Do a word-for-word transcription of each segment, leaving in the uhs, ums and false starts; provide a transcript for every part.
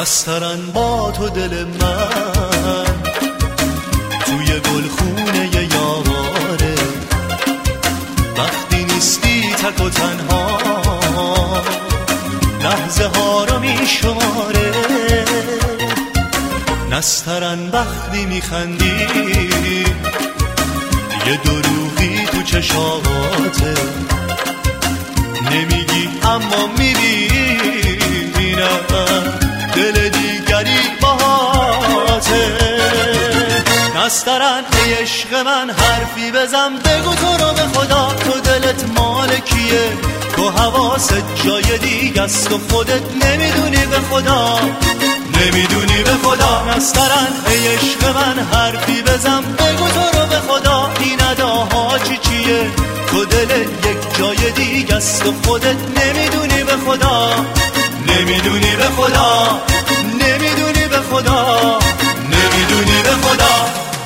نسترن با تو دل من توی گلخونه یاره، وقتی نیستی تک و تنها لحظه ها رو میشماره. نسترن وقتی میخندی یه دروغی تو چشاته، نمیگی اما میبینم دل دیگری باهاته. نسترن ای عشق من حرفی بزن، بگو تو رو به خدا تو دلت مال کیه، تو حواست جای دیگه است و خودت نمیدونی به خدا، نمیدونی به خدا. نسترن ای عشق من حرفی بزن، بگو تو رو به خدا این اداها چی چیه، تو دلت یک جای دیگه است و خودت نمیدونی به خدا، نمیدونی به خدا، نمیدونی به خدا، نمیدونی به خدا.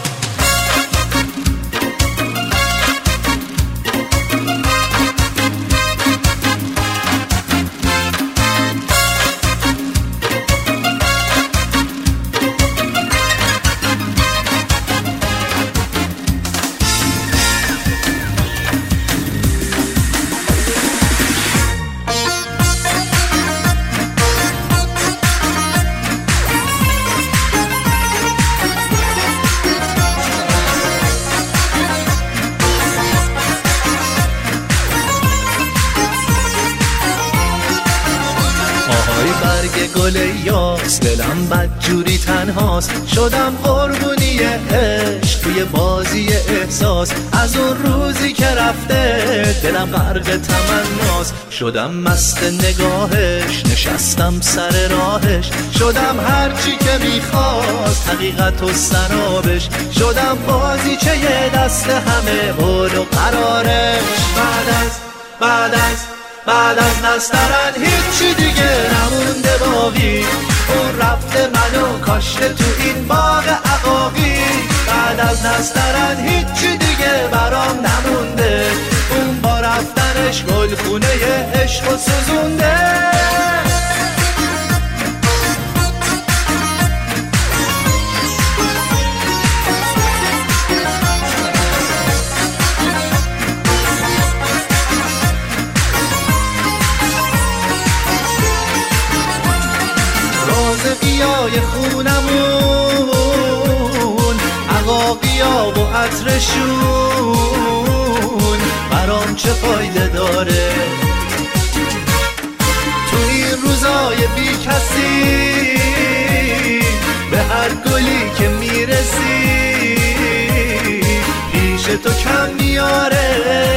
برگ گل یاس دلم بدجوری تنهاست، شدم قربونی عشق توی بازی احساس. از اون روزی که رفته دلم غرق تمناست، شدم مست نگاهش نشستم سر راهش، شدم هرچی که میخواست حقیقت و سرابش، شدم بازی چه یه دست همه حول و قرارش. بعد از بعد از بعد از نسترن هیچی دیگه نمونده باقی، اون رفته منو کاشته تو این باغ عقاقی. بعد از نسترن هیچی دیگه برام نمونده، اون با رفتنش گلخونه عشق و سوزونده. قیای خونمون عقاقیا و عطرشون برام چه فایده داره، تو این روزای بی کسی به هر گلی که میرسی پیش تو کم میاره.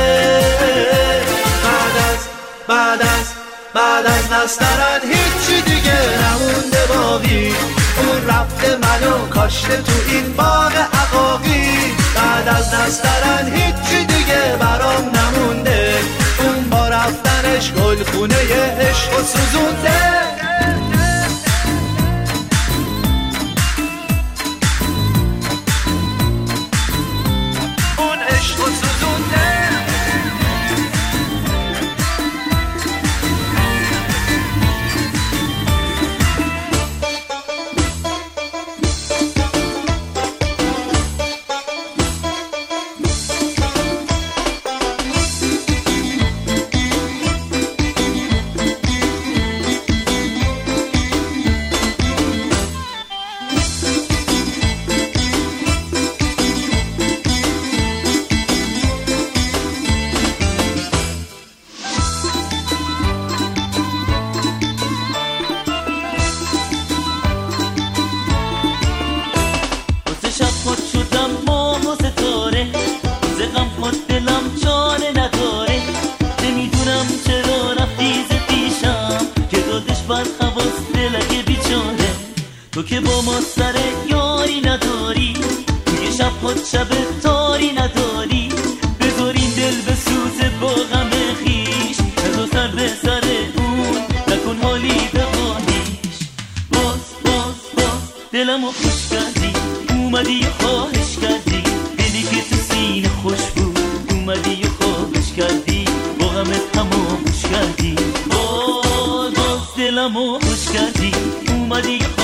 بعد از بعد از بعد از نسترن هیچی دیگه نمونده باقی، اون رفته منو کاشته تو این باغ عقاقی. بعد از نسترن هیچی دیگه برام نمونده، اون با رفتنش گلخونه عشق و سوزونده. اون عشق و سوزونده. تو که با ما سر یاری نداری، توی شب خود شب تاری نداری، بذارین دل به سوز با غم خیش، نزا سر به سر اون نکن حالی به حالیش. باز باز باز دلمو خوش کردی، اومدی و خواهش کردی، دلی که تو سینه خوش بود اومدی و خواهش کردی، با غمت همو خوش کردی. باز باز دلمو خوش کردی، اومدی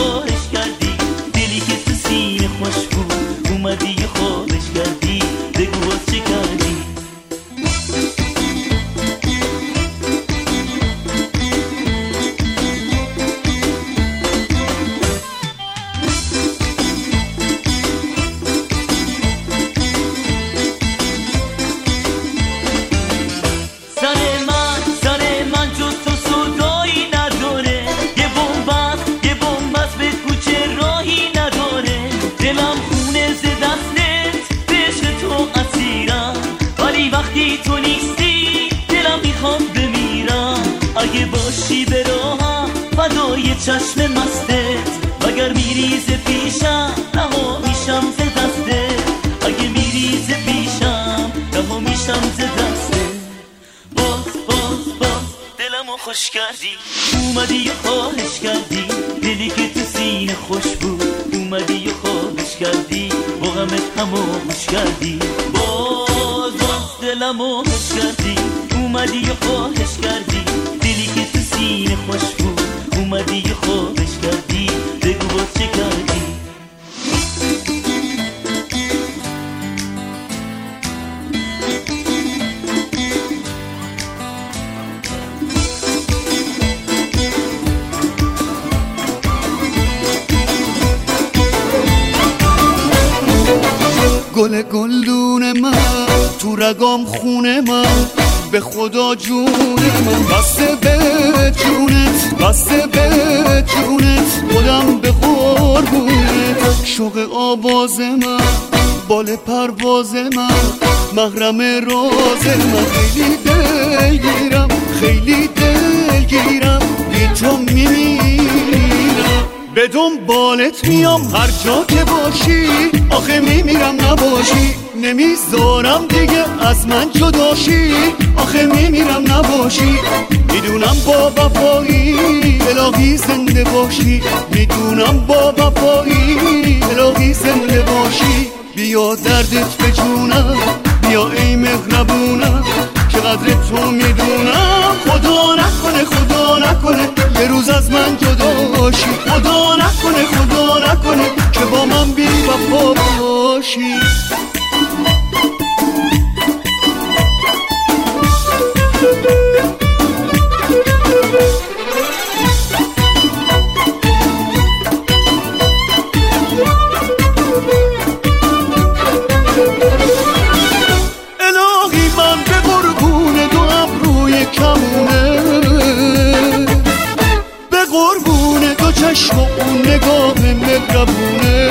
باز چه کردی؟ اگه باشی به راهم فدای چشم مستت، وگر میریزه پیشم رها میشم ز دستت. اگه میریزه پیشم رها میشم ز دستت. باز باز باز دلمو خوش کردی، اومدی و خواهش کردی، دلی که تو سینه خوش بود اومدی و خواهش کردی، با غمت هماغوش کردی. باز باز دلمو خوش کردی، اومدی و خواهش کردی، دلی که تو سینه خوش بود اومدی و خواهش کردی، بگو باز چه کردی؟ گل گلدون من تو رگام خونه من، به خدا جون من بسته به جونت، بسته به جونت، خودم به قربونت. شوق آواز من بال پرواز من، محرم راز من، خیلی دلگیرم خیلی دلگیرم، بی تو میمیرم. به دنبالت میام هر جا که باشی، آخه میمیرم نباشی، نمیذارم دیگه از من جداشی، آخه میمیرم نباشی. میدونم با وفایی الهی زنده باشی، میدونم با وفایی الهی زنده باشی. بیا دردت به جونم، بیا ای مهربونم، که قدر تو میدونم. خدا نکنه خدا نکنه یه روز از من جدا باشی، خدا نکنه خدا نکنه که با من بی وفا باشی. الهی من به قربون دو ابروی کمونه، به قربون دو چشم و اون نگاه مهربونه،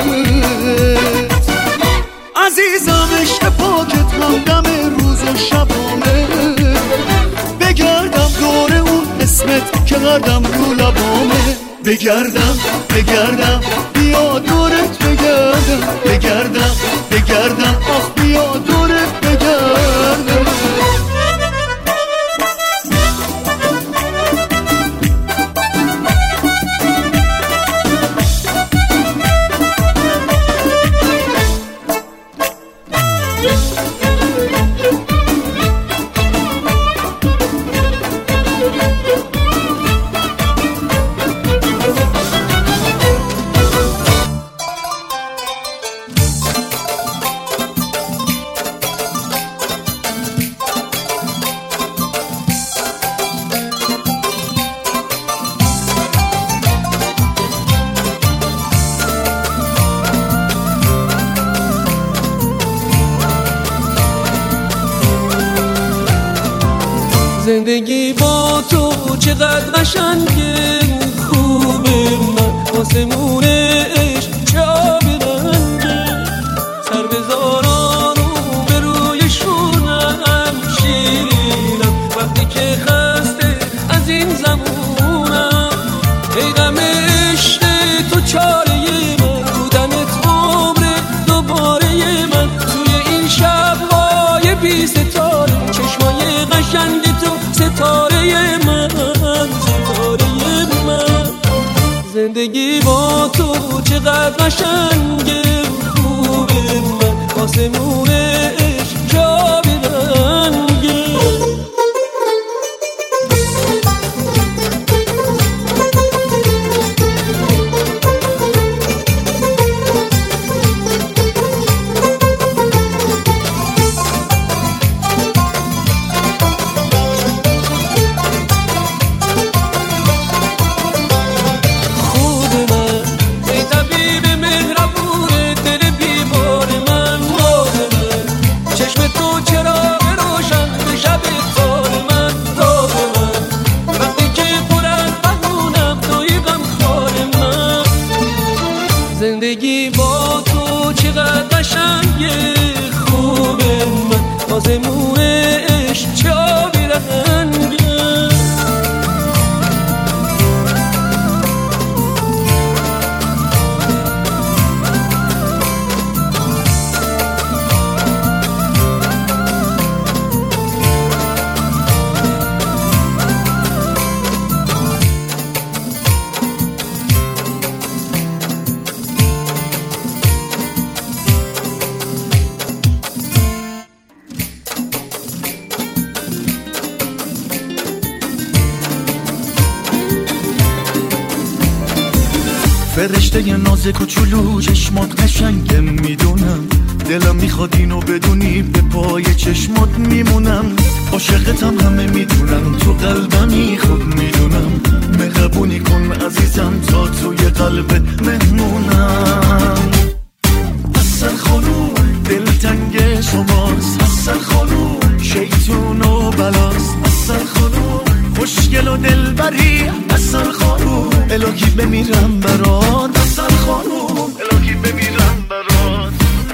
عزیزم عشق پاکت همدم روز و شبامه، بگردم دور اون اسمت که قدم رو لبامه، بگردم بگردم بیا دورت بگردم، بگردم بگردم آخ بیا دورت بگردم. زندگی با تو چقدر قشنگه، خوبه من آسمون عشق چه آب رنگه، سر بذاران رو به روی شونم، شیرینم وقتی که خسته از این زمونم. ای غم عشق تو چاره من، بودنت عمر دوباره من، توی این شب‌های بی ستاره، چشمای قشنگ تو ستاره من، ستاره من. زندگی با تو چقدر قشنگه، خوبه من آسمون عشق چه آب رنگه. فرشته ناز کوچولو چشمات قشنگه میدونم، دلم میخواد اینو بدونی به پای چشمات میمونم. عاشقتم همه میدونم، تو قلبمی خوب میدونم، مهربونی کن عزیزم تا توی قلبت مهمونم. حسن خانوم دلتنگ شماست، حسن خانوم شیطون و بلاست، حسن خانوم خوشگل و دلبری، حسن خانوم الهی بمیرم برات، حسن خانوم الهی بمیرم برات.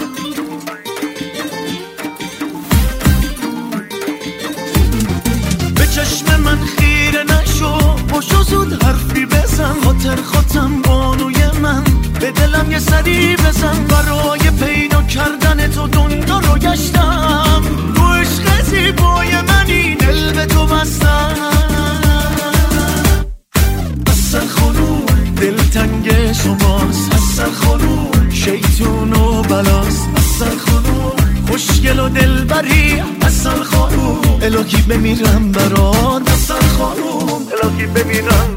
به چشم من خیره نشو، باشو زود حرفی بزن، خاطر خاطم بانوی من، به دلم یه سری بزن. برای پیدا کردن تو دنیا رو گشتم، تو عشق زیبای منی دل به تو بستم. حسن خانوم دلتنگ شماست، حسن خانوم شیطون و بلاست، حسن خانوم خوشگل و دلبری، حسن خانوم الهی بمیرم برات، حسن خانوم الهی بمیرم